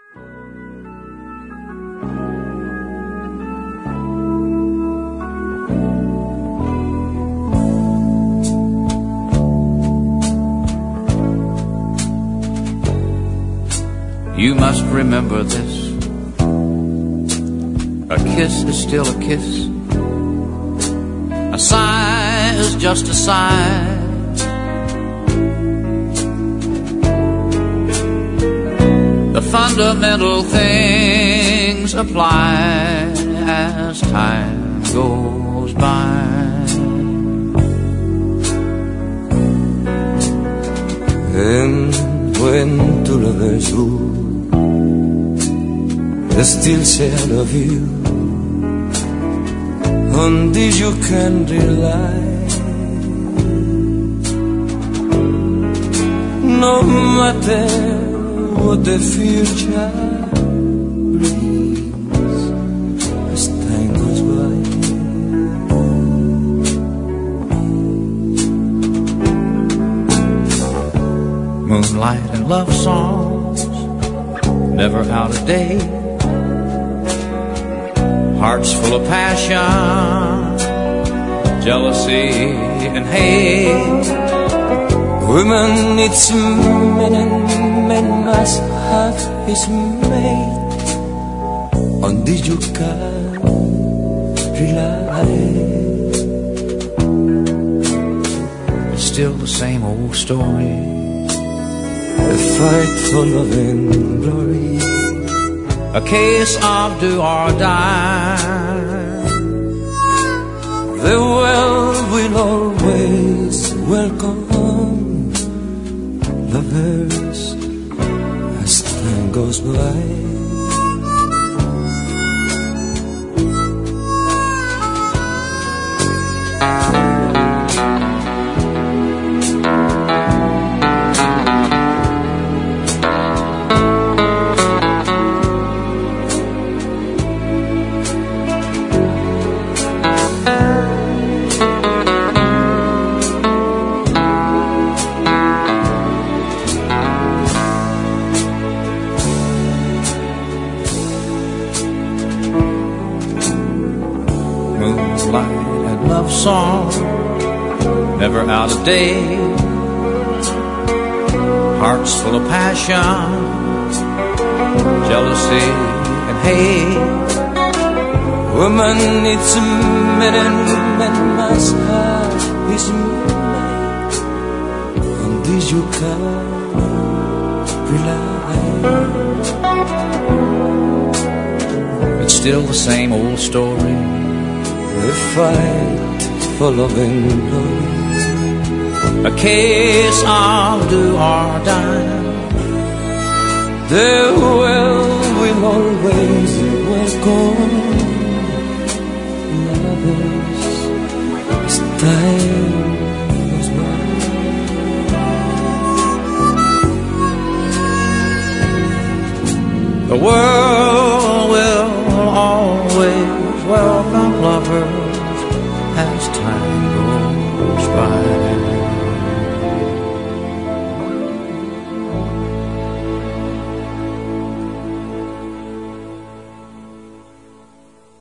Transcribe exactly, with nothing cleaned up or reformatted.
You must remember this. A kiss is still a kiss. A sigh is just a sigh. The fundamental things apply as time goes by. And when two lovers who still say I love you, on this you can rely. No matter what the future brings, as time goes by. Moonlight and love songs, never out of date. Hearts full of passion, jealousy and hate. Women needs men and men must have his mate. On this you can rely. It's still the same old story. A fight for love and glory. A case of do or die. The world will always welcome lovers as time goes by. Moonlight and love song, never out of date. Hearts full of passion, jealousy and hate. Woman needs a man and man must have his mate. On this you can rely. It's still the same old story. A fight for love and glory. A case of do or die. The world will always welcome lovers as time goes by. The world will always welcome lovers as time